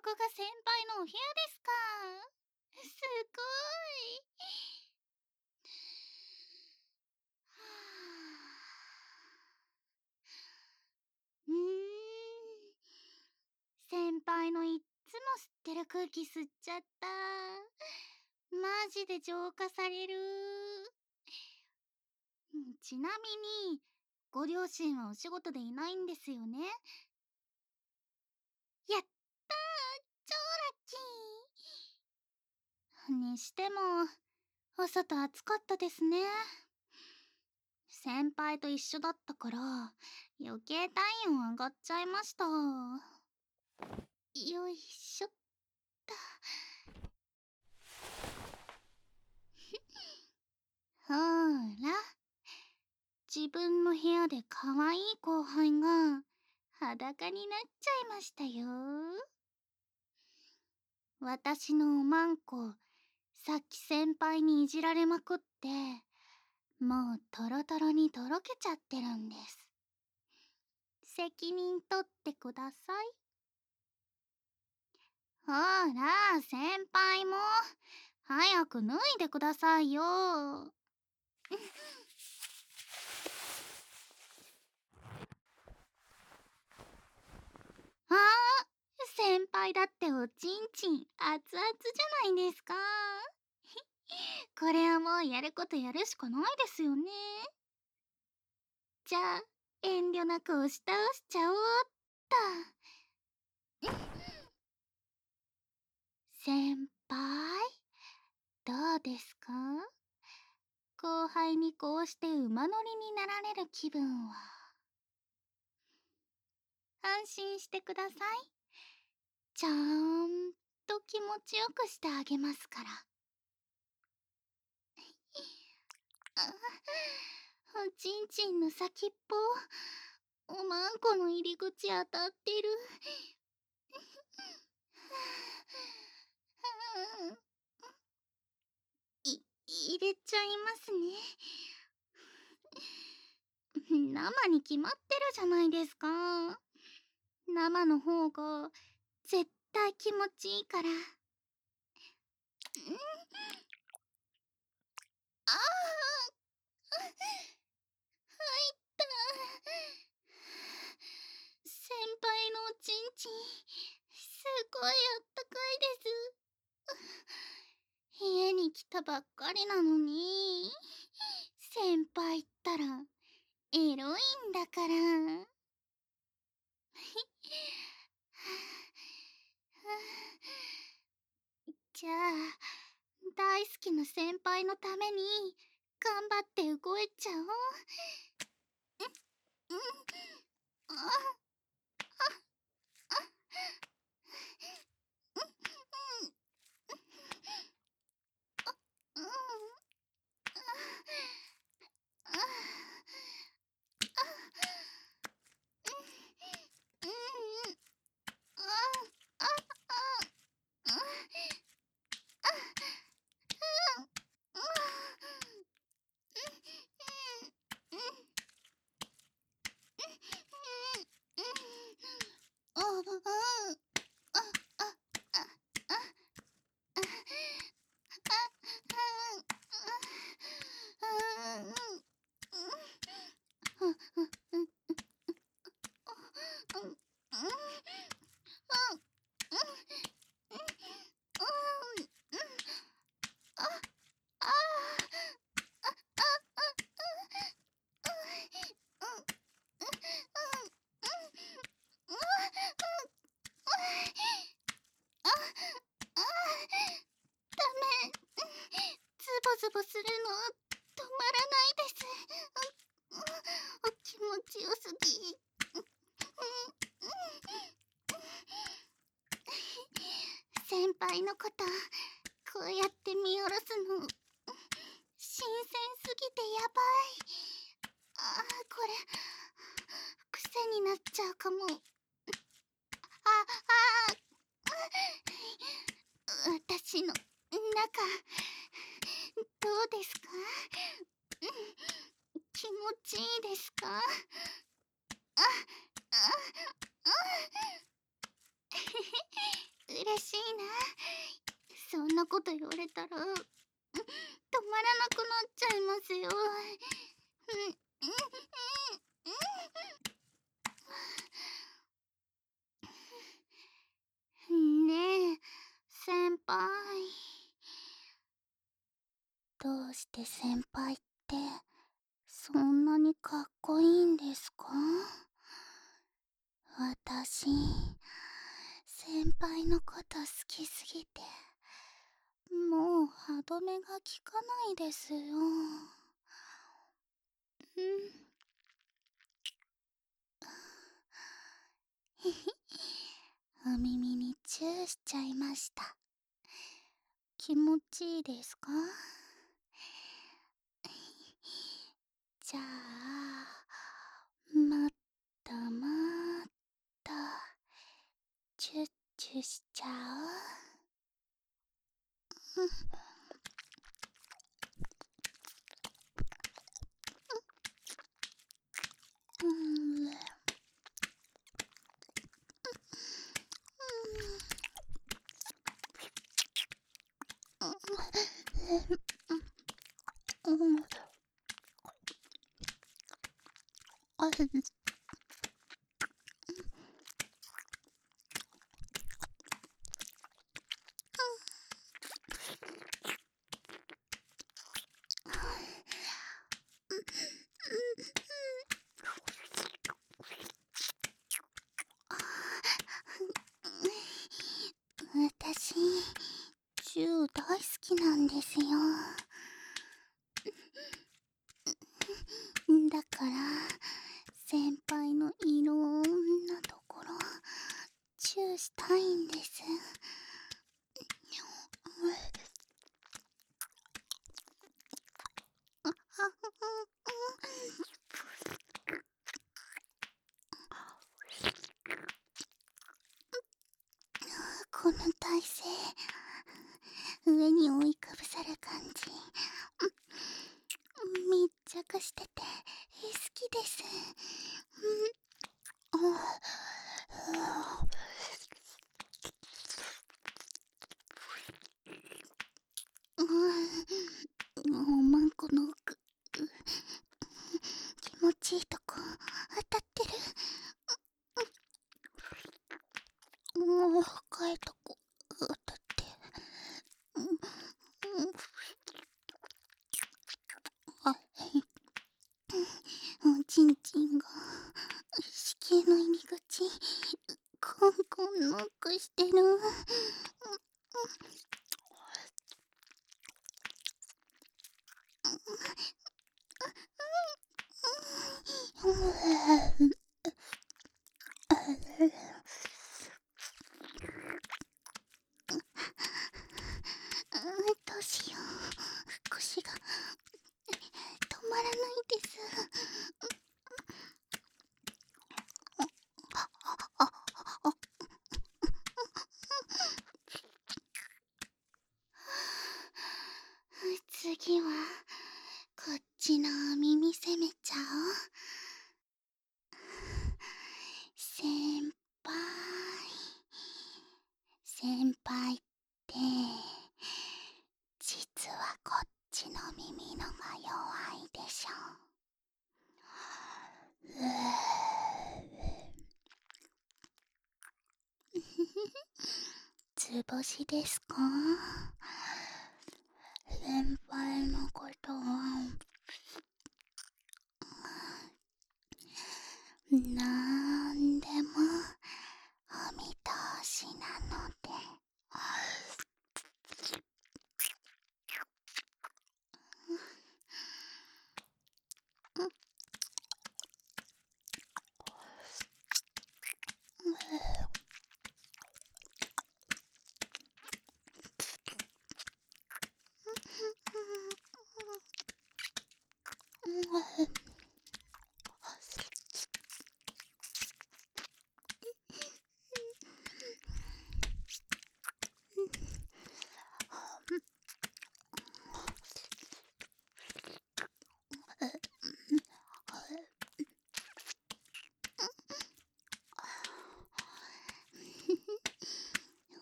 こが先輩のお部屋ですか。すごい。はあ、先輩のいっつも吸ってる空気吸っちゃった。マジで浄化される。ちなみに、ご両親はお仕事でいないんですよね。やったー、超ラッキー。にしても、お外暑かったですね。先輩と一緒だったから、余計体温上がっちゃいました。よいしょっと。ほーら、自分の部屋で可愛い後輩が裸になっちゃいましたよ。私のおまんこ、さっき先輩にいじられまくって、もうトロトロにとろけちゃってるんです。責任取ってください。ほら、先輩も、早く脱いでくださいよ。ああ、先輩だっておちんちん熱々じゃないですか。これはもうやることやるしかないですよね。じゃあ、遠慮なく押し倒しちゃおうっと。先輩、どうですか？後輩にこうして馬乗りになられる気分は。安心してください。ちゃんと気持ちよくしてあげますから。おちんちんの先っぽ、おまんこの入り口当たってる。入れちゃいますね。生に決まってるじゃないですか。生の方が絶対気持ちいいから。ああ、入った。先輩のおちんちん、すごいあったかいです。家に来たばっかりなのに、先輩ったら、エロいんだから。じゃあ、大好きな先輩のために、頑張って動いちゃおう。あ、うん、ズボズボするの止まらないです。気持ちよすぎ。先輩のことこうやって見下ろすの新鮮すぎてやばい。これ癖になっちゃうかも。私の中どうですか？気持ちいいですか？あ、あ、あ嬉しいな。そんなこと言われたら、止まらなくなっちゃいますよ。ねえ、先輩。どうして先輩ってそんなにかっこいいんですか？私、先輩のこと好きすぎて、もう歯止めが効かないですよ。ひひ、お耳にチューしちゃいました。気持ちいいですか？じゃあ、もっともっと、チュッチュしちゃおう。うん。私、チュー大好きなんですよ。だから、先輩のいろんなところ、チューしたいんです。この体勢、上に覆いかぶさる感じ、密着してて好きです。おまんこの奥、気持ちいいとこ当たってる。深いとこ当たって、あ、おちんちんが子宮の入り口コンコンノックしてる。どうしよう、腰が止まらないです。次はこっちのお耳攻めちゃおう。先輩、先輩って実はこっちの耳のが弱いでしょ。図星ですか？先輩のことはなんでもお見通しなので。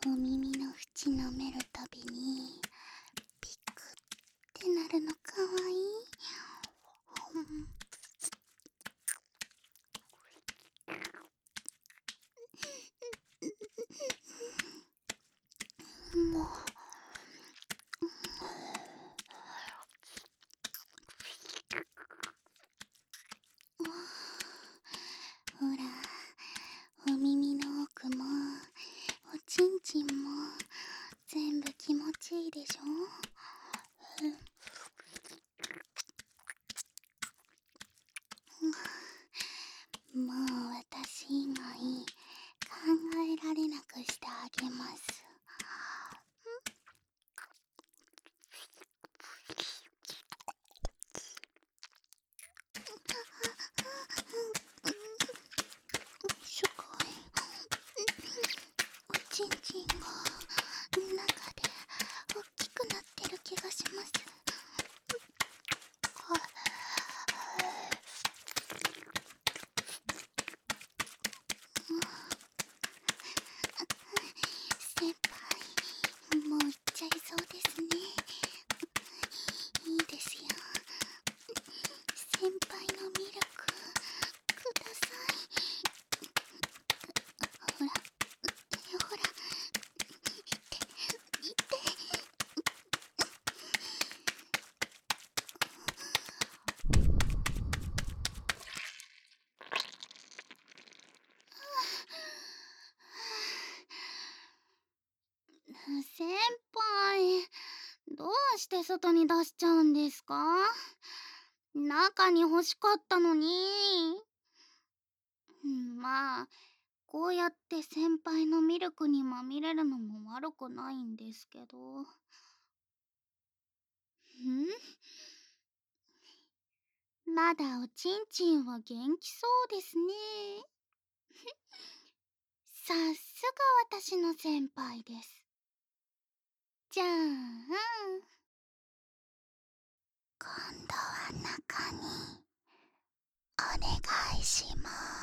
お耳の縁舐めるたびにピクってなるのかわいい。もうほら、お耳の奥もおちんちんも全部気持ちいいでしょ。もう私以外考えられなくしてあげます。すごい、おちんちんが中で大きくなってる気がします。先輩、もう行っちゃいそうですね。いいですよ。先輩のミルクください。ほらほら、いて。先輩、どうして外に出しちゃうんですか？中に欲しかったのに。まあ、こうやって先輩のミルクにまみれるのも悪くないんですけど。まだおちんちんは元気そうですね。さすが私の先輩です。じゃあ、今度は中にお願いします。